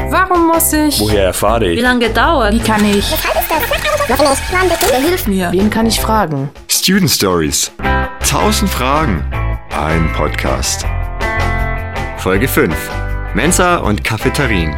Warum muss ich? Woher erfahre ich? Wie lange dauert? Wie kann ich? Wer hilft mir? Wen kann ich fragen? Student Stories. 1000 Fragen. Ein Podcast. Folge 5. Mensa und Cafeterien.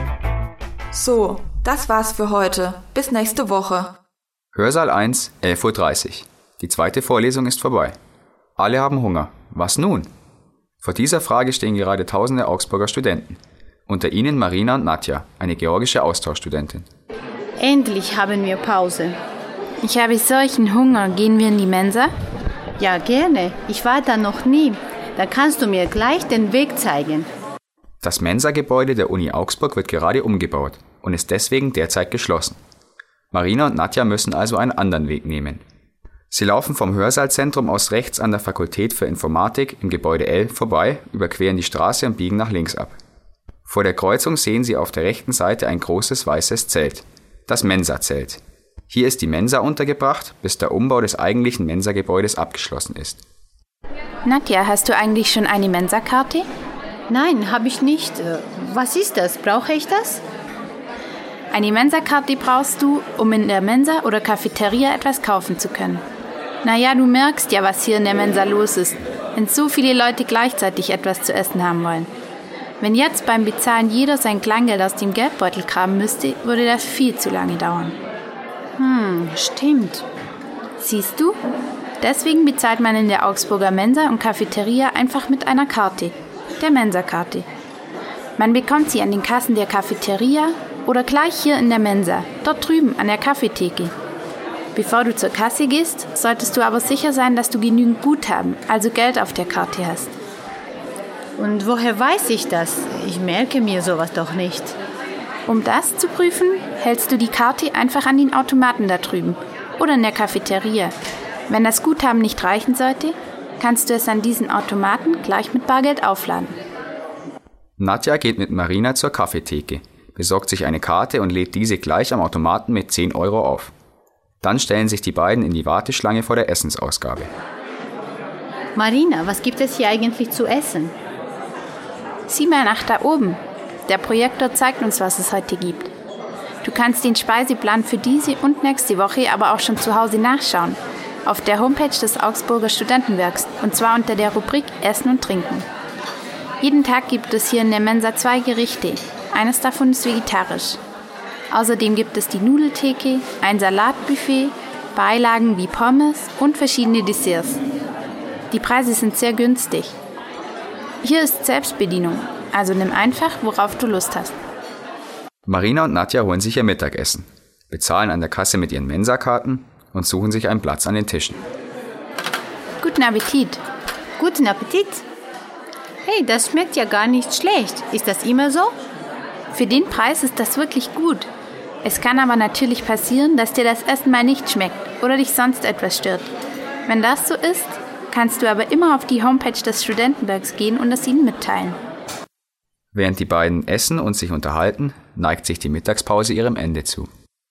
So, das war's für heute. Bis nächste Woche. Hörsaal 1, 11:30 Uhr. Die zweite Vorlesung ist vorbei. Alle haben Hunger. Was nun? Vor dieser Frage stehen gerade tausende Augsburger Studenten. Unter ihnen Marina und Nadja, eine georgische Austauschstudentin. Endlich haben wir Pause. Ich habe solchen Hunger. Gehen wir in die Mensa? Ja, gerne. Ich war da noch nie. Da kannst du mir gleich den Weg zeigen. Das Mensa-Gebäude der Uni Augsburg wird gerade umgebaut und ist deswegen derzeit geschlossen. Marina und Nadja müssen also einen anderen Weg nehmen. Sie laufen vom Hörsaalzentrum aus rechts an der Fakultät für Informatik im Gebäude L vorbei, überqueren die Straße und biegen nach links ab. Vor der Kreuzung sehen Sie auf der rechten Seite ein großes weißes Zelt, das Mensa-Zelt. Hier ist die Mensa untergebracht, bis der Umbau des eigentlichen Mensa-Gebäudes abgeschlossen ist. Nadja, hast du eigentlich schon eine Mensa-Karte? Nein, habe ich nicht. Was ist das? Brauche ich das? Eine Mensa-Karte brauchst du, um in der Mensa oder Cafeteria etwas kaufen zu können. Naja, du merkst ja, was hier in der Mensa los ist, wenn so viele Leute gleichzeitig etwas zu essen haben wollen. Wenn jetzt beim Bezahlen jeder sein Kleingeld aus dem Geldbeutel kramen müsste, würde das viel zu lange dauern. Stimmt. Siehst du? Deswegen bezahlt man in der Augsburger Mensa und Cafeteria einfach mit einer Karte, der Mensa-Karte. Man bekommt sie an den Kassen der Cafeteria oder gleich hier in der Mensa, dort drüben an der Kaffeetheke. Bevor du zur Kasse gehst, solltest du aber sicher sein, dass du genügend Guthaben, also Geld auf der Karte hast. Und woher weiß ich das? Ich merke mir sowas doch nicht. Um das zu prüfen, hältst du die Karte einfach an den Automaten da drüben oder in der Cafeteria. Wenn das Guthaben nicht reichen sollte, kannst du es an diesen Automaten gleich mit Bargeld aufladen. Nadja geht mit Marina zur Kaffeetheke, besorgt sich eine Karte und lädt diese gleich am Automaten mit 10 Euro auf. Dann stellen sich die beiden in die Warteschlange vor der Essensausgabe. Marina, was gibt es hier eigentlich zu essen? Sieh mal nach da oben. Der Projektor zeigt uns, was es heute gibt. Du kannst den Speiseplan für diese und nächste Woche aber auch schon zu Hause nachschauen. Auf der Homepage des Augsburger Studentenwerks, und zwar unter der Rubrik Essen und Trinken. Jeden Tag gibt es hier in der Mensa 2 Gerichte. Eines davon ist vegetarisch. Außerdem gibt es die Nudeltheke, ein Salatbuffet, Beilagen wie Pommes und verschiedene Desserts. Die Preise sind sehr günstig. Hier ist Selbstbedienung, also nimm einfach, worauf du Lust hast. Marina und Nadja holen sich ihr Mittagessen, bezahlen an der Kasse mit ihren Mensakarten und suchen sich einen Platz an den Tischen. Guten Appetit! Guten Appetit! Hey, das schmeckt ja gar nicht schlecht. Ist das immer so? Für den Preis ist das wirklich gut. Es kann aber natürlich passieren, dass dir das Essen mal nicht schmeckt oder dich sonst etwas stört. Wenn das so ist, kannst du aber immer auf die Homepage des Studentenwerks gehen und es ihnen mitteilen. Während die beiden essen und sich unterhalten, neigt sich die Mittagspause ihrem Ende zu.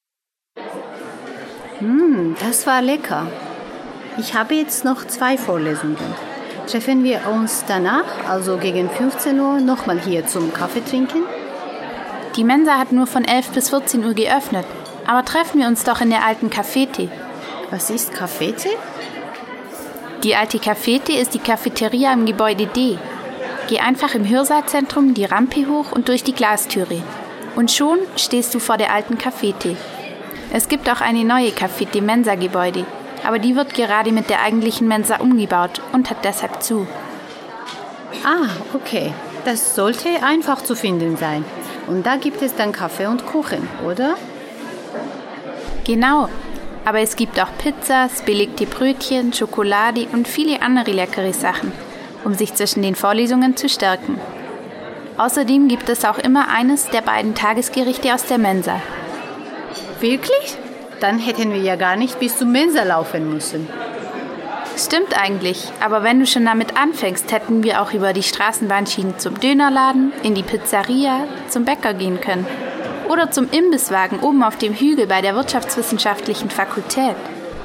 Das war lecker. Ich habe jetzt noch 2 Vorlesungen. Treffen wir uns danach, also gegen 15 Uhr, nochmal hier zum Kaffee trinken? Die Mensa hat nur von 11 bis 14 Uhr geöffnet. Aber treffen wir uns doch in der alten Cafete. Was ist Cafete? Die alte Cafete ist die Cafeteria im Gebäude D. Geh einfach im Hörsaalzentrum die Rampe hoch und durch die Glastüre. Und schon stehst du vor der alten Cafete. Es gibt auch eine neue Cafete Mensa-Gebäude. Aber die wird gerade mit der eigentlichen Mensa umgebaut und hat deshalb zu. Ah, okay. Das sollte einfach zu finden sein. Und da gibt es dann Kaffee und Kuchen, oder? Genau. Aber es gibt auch Pizzas, belegte Brötchen, Schokolade und viele andere leckere Sachen, um sich zwischen den Vorlesungen zu stärken. Außerdem gibt es auch immer eines der beiden Tagesgerichte aus der Mensa. Wirklich? Dann hätten wir ja gar nicht bis zum Mensa laufen müssen. Stimmt eigentlich, aber wenn du schon damit anfängst, hätten wir auch über die Straßenbahnschienen zum Dönerladen, in die Pizzeria, zum Bäcker gehen können. Oder zum Imbisswagen oben auf dem Hügel bei der Wirtschaftswissenschaftlichen Fakultät.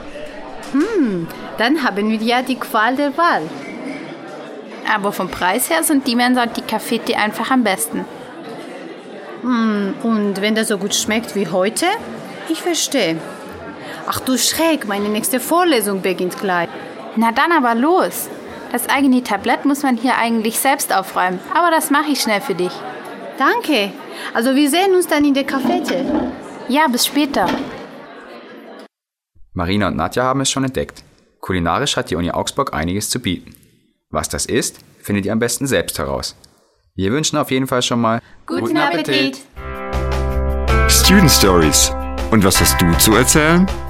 Dann haben wir ja die Qual der Wahl. Aber vom Preis her sind die Mensa und die Cafete einfach am besten. Und wenn das so gut schmeckt wie heute? Ich verstehe. Ach du Schreck, meine nächste Vorlesung beginnt gleich. Na dann aber los. Das eigene Tablett muss man hier eigentlich selbst aufräumen, aber das mache ich schnell für dich. Danke. Also wir sehen uns dann in der Cafete. Ja, bis später. Marina und Nadja haben es schon entdeckt. Kulinarisch hat die Uni Augsburg einiges zu bieten. Was das ist, findet ihr am besten selbst heraus. Wir wünschen auf jeden Fall schon mal Guten Appetit! Student Stories. Und was hast du zu erzählen?